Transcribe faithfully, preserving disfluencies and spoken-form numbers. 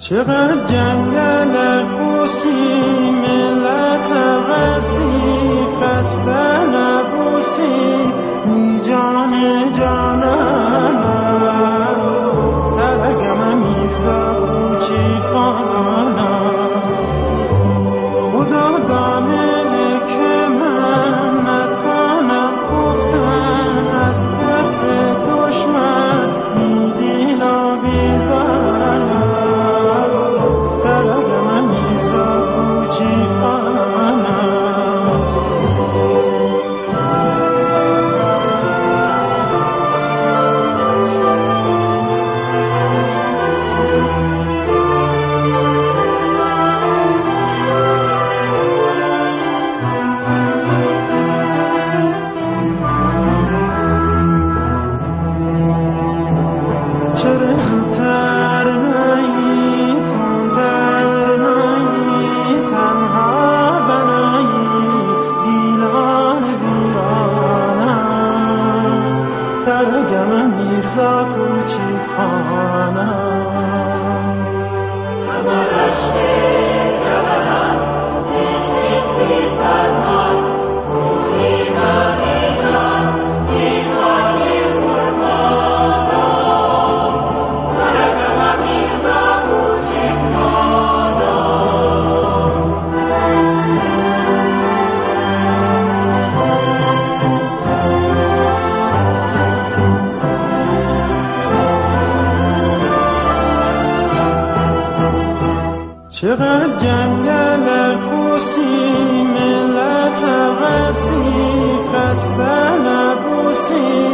چقدر جنگل خوسی ملت وسیع خسته نبوسی می جان جانم ترگم میرزا کوچی خانم خدا دانه که من نتانم گفتن از دست دشمن می دیلا بیزنم ترگم میرزا کوچی خانم چرا زودتر نایی تندر نایی تنها بنایی گیلان ویرانم ترگم میرزا کوچی خانم اما رشت جوانم نیستی فرمان پوری بری جان دیماتی قربانم ترگم میرزا کوچی خانم چقدر جنگل خوسی ملت وسیع خسته نبوسی